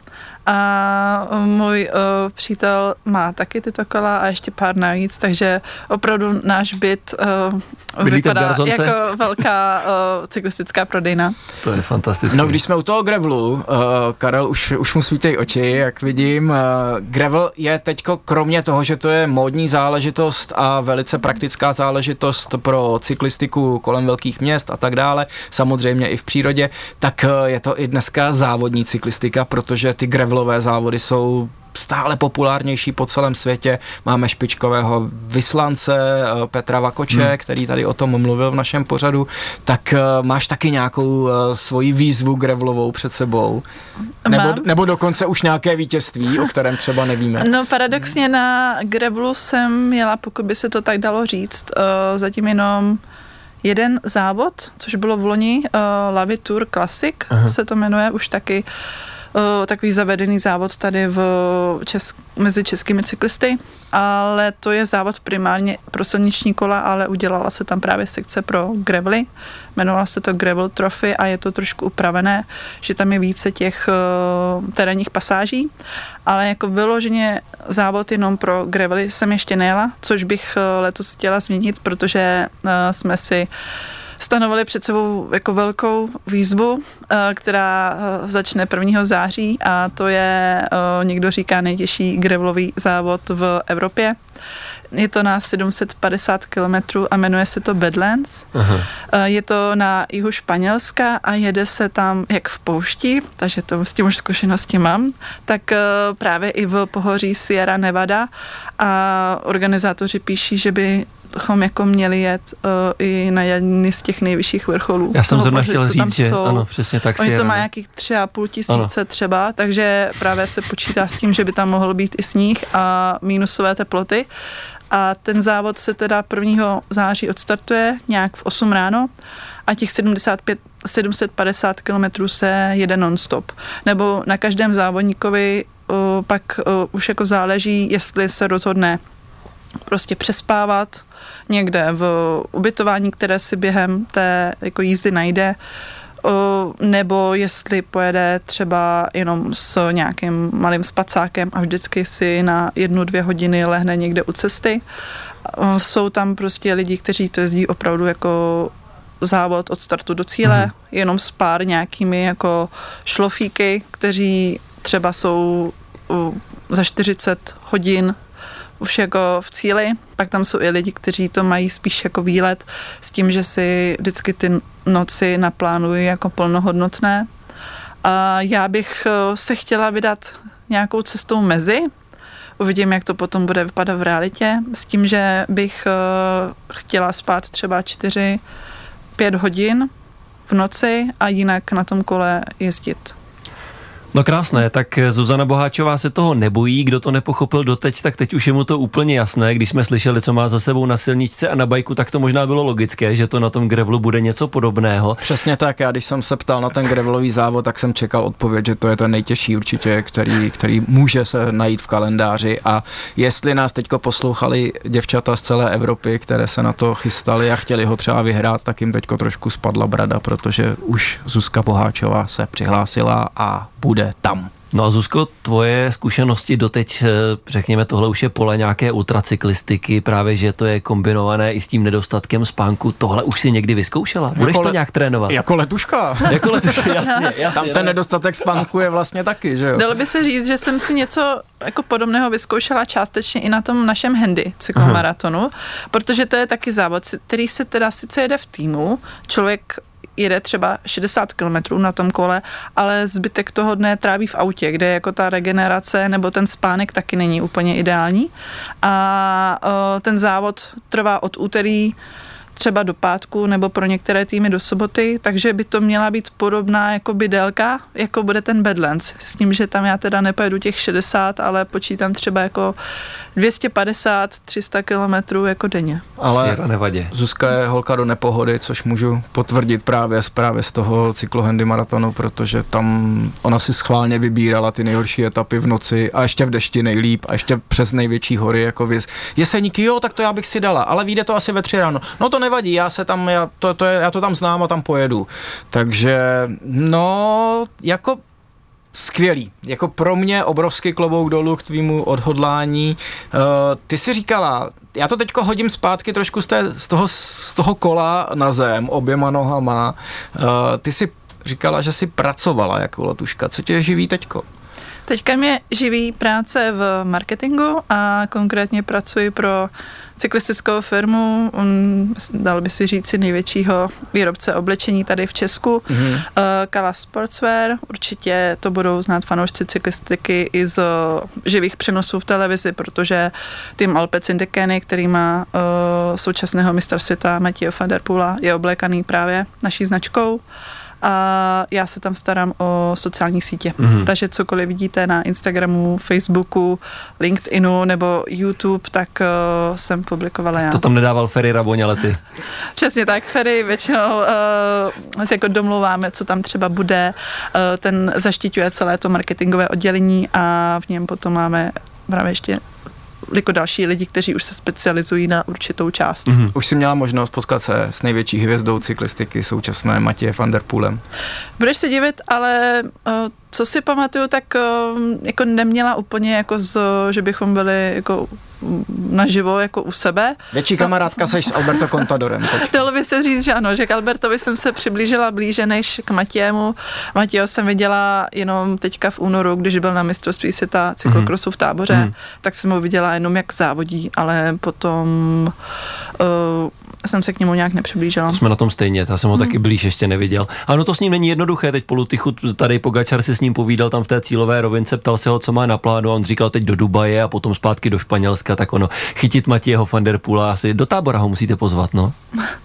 A můj uh, přítel má taky tyto kola a ještě pár navíc, takže opravdu náš byt uh, vypadá jako velká uh, cyklistická prodejna. To je fantastické. No, když jsme u toho gravelu, uh, Karel, už, už mu svítějí oči, jak vidím. Uh, gravel je teďko, kromě toho, že to je módní záležitost a velice praktická záležitost pro cyklistiku kolem velkých měst a tak dále, samozřejmě i v přírodě, tak uh, je to i dneska závodní cyklistika, protože ty gravelové závody jsou stále populárnější po celém světě. Máme špičkového vyslance Petra Vakoče, hmm. který tady o tom mluvil v našem pořadu. Tak uh, máš taky nějakou uh, svoji výzvu gravelovou před sebou? Nebo, nebo dokonce už nějaké vítězství, o kterém třeba nevíme? No paradoxně na gravelu jsem jela, pokud by se to tak dalo říct, uh, zatím jenom jeden závod, což bylo v loni, uh, Lavy Tour Classic, Aha. se to jmenuje, už taky Uh, takový zavedený závod tady v česk- mezi českými cyklisty, ale to je závod primárně pro silniční kola, ale udělala se tam právě sekce pro gravely, jmenovala se to Gravel Trophy a je to trošku upravené, že tam je více těch uh, terénních pasáží, ale jako vyloženě závod jenom pro gravely jsem ještě nejela, což bych uh, letos chtěla změnit, protože uh, jsme si stanovili před sebou jako velkou výzvu, která začne prvního září a to je, někdo říká, nejtěžší gravelový závod v Evropě. Je to na sedm set padesát kilometrů a jmenuje se to Badlands. Aha. Je to na jihu Španělska a jede se tam jak v poušti, takže to s tím už zkušenosti mám, tak právě i v pohoří Sierra Nevada a organizátoři píší, že by bychom jako měli jet uh, i na jedny z těch nejvyšších vrcholů. Já jsem zrovna chtěl říct, že jsou. Ano, přesně tak. Oni to má nějakých tři a půl tisíce ano. třeba, takže právě se počítá s tím, že by tam mohl být i sníh a mínusové teploty. A ten závod se teda prvního září odstartuje nějak v osm ráno a těch sedmdesát pět, sedm set padesát kilometrů se jede non-stop. Nebo na každém závodníkovi uh, pak uh, už jako záleží, jestli se rozhodne prostě přespávat někde v ubytování, které si během té jako jízdy najde, nebo jestli pojede třeba jenom s nějakým malým spacákem a vždycky si na jednu, dvě hodiny lehne někde u cesty. Jsou tam prostě lidi, kteří to jezdí opravdu jako závod od startu do cíle, mm. jenom s pár nějakými jako šlofíky, kteří třeba jsou za čtyřicet hodin už jako v cíli, pak tam jsou i lidi, kteří to mají spíš jako výlet s tím, že si vždycky ty noci naplánují jako plnohodnotné. A já bych se chtěla vydat nějakou cestou mezi, uvidím, jak to potom bude vypadat v realitě, s tím, že bych chtěla spát třeba čtyři pět hodin v noci a jinak na tom kole jezdit. No krásné, tak Zuzana Boháčová se toho nebojí, kdo to nepochopil doteď, tak teď už je mu to úplně jasné, když jsme slyšeli, co má za sebou na silničce a na bajku, tak to možná bylo logické, že to na tom gravelu bude něco podobného. Přesně tak, já když jsem se ptal na ten gravelový závod, tak jsem čekal odpověď, že to je ten nejtěžší určitě, který, který může se najít v kalendáři a jestli nás teďko poslouchali děvčata z celé Evropy, které se na to chystali a chtěli ho třeba vyhrát, tak jim teďko trošku spadla brada, protože už Zuzka Boháčová se přihlásila a bude tam. No a Zuzko, tvoje zkušenosti doteď, řekněme, tohle už je pole nějaké ultracyklistiky, právě že to je kombinované i s tím nedostatkem spánku, tohle už si někdy vyzkoušela? Budeš jako to nějak trénovat? Jako letuška. Jako letuška, jasně, jasně. Tam ten nedostatek spánku je vlastně taky, že jo? Dalo by se říct, že jsem si něco jako podobného vyzkoušela částečně i na tom našem handy cyklomaratonu, protože to je taky závod, který se teda sice jede v týmu, člověk jede třeba šedesát kilometrů na tom kole, ale zbytek toho dne tráví v autě, kde jako ta regenerace nebo ten spánek taky není úplně ideální. A o, ten závod trvá od úterý třeba do pátku nebo pro některé týmy do soboty, takže by to měla být podobná jakoby délka, jako bude ten Badlands. S tím, že tam já teda nepojedu těch šedesát, ale počítám třeba jako dvě stě padesát, tři sta kilometrů jako denně. Ale Zuzka je holka do nepohody, což můžu potvrdit právě, právě z toho cyklohandy maratonu, protože tam ona si schválně vybírala ty nejhorší etapy v noci a ještě v dešti nejlíp a ještě přes největší hory jako věc. Jeseníky, jo, tak to já bych si dala, ale vyjde to asi ve tři ráno. No to nevadí, já se tam, já to, to je, já to tam znám a tam pojedu. Takže, no, jako Skvělý. Jako pro mě obrovský klobouk dolů k tvýmu odhodlání. Uh, ty jsi říkala, já to teďko hodím zpátky trošku z, té, z, toho, z toho kola na zem, oběma nohama. Uh, ty jsi říkala, že jsi pracovala jako letuška. Co tě živí teďko? Teďka mě živí práce v marketingu a konkrétně pracuji pro cyklistickou firmu, um, dal by si říci největšího výrobce oblečení tady v Česku, mm-hmm. uh, Kala Sportswear. Určitě to budou znát fanoušci cyklistiky i z živých přenosů v televizi, protože tým Alpecin Deceuninck, který má uh, současného mistra světa Mathieu van der Poela, je oblékaný právě naší značkou. A já se tam starám o sociální sítě. Mm-hmm. Takže cokoliv vidíte na Instagramu, Facebooku, LinkedInu nebo YouTube, tak uh, jsem publikovala já. To tam nedával Ferry Raboň, ale ty. Přesně tak, Ferry většinou uh, si jako domlouváme, co tam třeba bude. Uh, ten zaštiťuje celé to marketingové oddělení a v něm potom máme právě ještě jako další lidi, kteří už se specializují na určitou část. Mm-hmm. Už jsi měla možnost potkat se s největší hvězdou cyklistiky současné Mathieu van der Poelem? Budeš se divit, ale uh, co si pamatuju, tak uh, jako neměla úplně jako z, že bychom byli jako naživo jako u sebe. Větší kamarádka seš s Alberto Contadorem. Dalo by se říct, že ano, že k Albertovi jsem se přiblížila blíže než k Matějemu. Matějo jsem viděla jenom teďka v únoru, když byl na mistrovství světa cyklokrosu v Táboře, mm. tak jsem ho viděla jenom jak závodí, ale potom uh, jsem se k němu nějak nepřiblížila. To jsme na tom stejně, já jsem ho mm. taky blíž ještě neviděl. Ano, to s ním není jednoduché, teď polutychu tady Pogačar si s ním povídal tam v té cílové rovince, ptal se ho, co má na plánu a on říkal teď do Dubaje a potom zpátky do Španělska, tak ono chytit Mathieuho van der Poela, asi do Tábora ho musíte pozvat, no.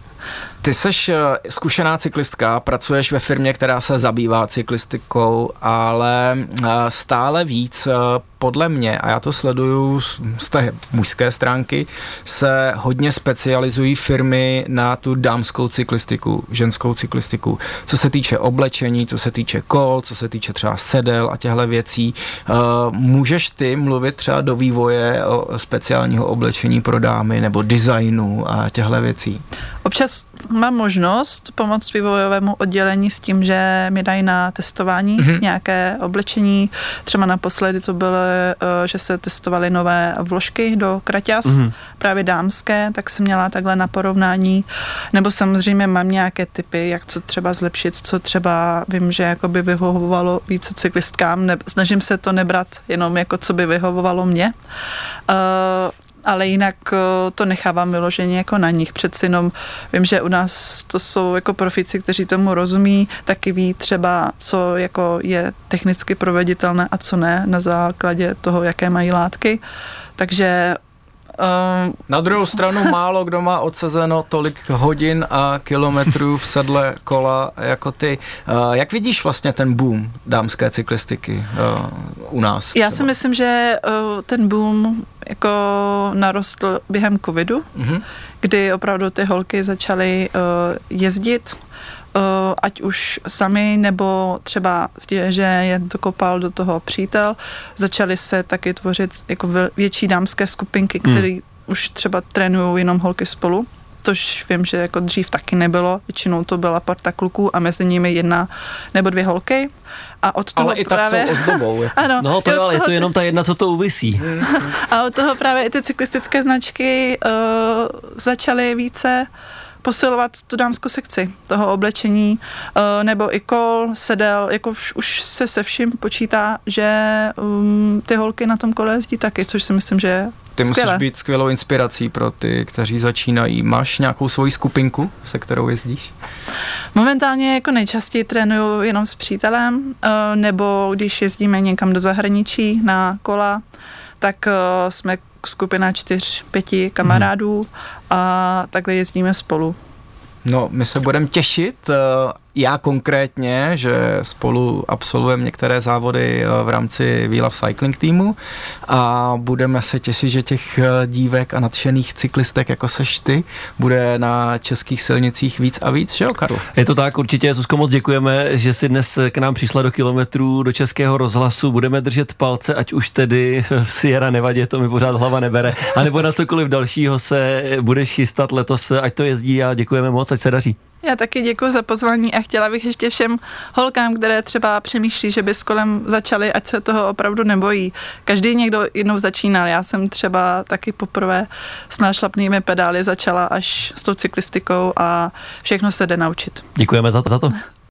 Ty seš zkušená cyklistka, pracuješ ve firmě, která se zabývá cyklistikou, ale stále víc podle mě, a já to sleduju z té mužské stránky, se hodně specializují firmy na tu dámskou cyklistiku, ženskou cyklistiku. Co se týče oblečení, co se týče kol, co se týče třeba sedel a těchto věcí. Můžeš ty mluvit třeba do vývoje o speciálního oblečení pro dámy nebo designu a těchto věcí? Občas mám možnost pomoct vývojovému oddělení s tím, že mi dají na testování mm-hmm. nějaké oblečení. Třeba naposledy to bylo, že se testovaly nové vložky do kraťas, mm-hmm. právě dámské, tak jsem měla takhle na porovnání. Nebo samozřejmě mám nějaké tipy, jak co třeba zlepšit, co třeba vím, že jako by vyhovovalo více cyklistkám. Ne, snažím se to nebrat jenom jako co by vyhovovalo mě. Uh, ale jinak to nechávám vyloženě jako na nich. Přeci jenom vím, že u nás to jsou jako profíci, kteří tomu rozumí, taky ví třeba, co jako je technicky proveditelné a co ne na základě toho, jaké mají látky. Takže Um, na druhou stranu málo kdo má odsazeno tolik hodin a kilometrů v sedle kola jako ty. Uh, jak vidíš vlastně ten boom dámské cyklistiky uh, u nás? Třeba? Já si myslím, že uh, ten boom jako narostl během covidu, mm-hmm. kdy opravdu ty holky začaly uh, jezdit, uh, ať už sami, nebo třeba, že je to kopal do toho přítel, začaly se taky tvořit jako větší dámské skupinky, které hmm. už třeba trénují jenom holky spolu, což vím, že jako dřív taky nebylo, většinou to byla parta kluků a mezi nimi jedna nebo dvě holky. A od toho ale i právě, tak jsou ozdobou. Ano, no to jo, ale je to jenom ta jedna, co to uvisí. A od toho právě i ty cyklistické značky uh, začaly více posilovat tu dámskou sekci toho oblečení, uh, nebo i kol, sedel, jako vš, už se se vším počítá, že um, ty holky na tom kole jezdí taky, což si myslím, že je Ty skvěle. Musíš být skvělou inspirací pro ty, kteří začínají. Máš nějakou svoji skupinku, se kterou jezdíš? Momentálně jako nejčastěji trénuju jenom s přítelem, uh, nebo když jezdíme někam do zahraničí na kola, tak uh, jsme skupina čtyř, pěti kamarádů a takhle jezdíme spolu. No, my se budeme těšit, já konkrétně, že spolu absolvujeme některé závody v rámci We Love Cycling týmu a budeme se těšit, že těch dívek a nadšených cyklistek, jako seš ty, bude na českých silnicích víc a víc, že jo, Karlo? Je to tak, určitě, Zuzko, moc děkujeme, že si dnes k nám přišla do kilometrů do Českého rozhlasu, budeme držet palce, ať už tedy v Sierra Nevadě, to mi pořád hlava nebere, anebo na cokoliv dalšího se budeš chystat letos, ať to jezdí a děkujeme moc, ať se daří. Já taky děkuji za pozvání a chtěla bych ještě všem holkám, které třeba přemýšlí, že by s kolem začaly, ať se toho opravdu nebojí. Každý někdo jednou začínal. Já jsem třeba taky poprvé s nášlapnými pedály začala až s tou cyklistikou a všechno se jde naučit. Děkujeme za to. Za to.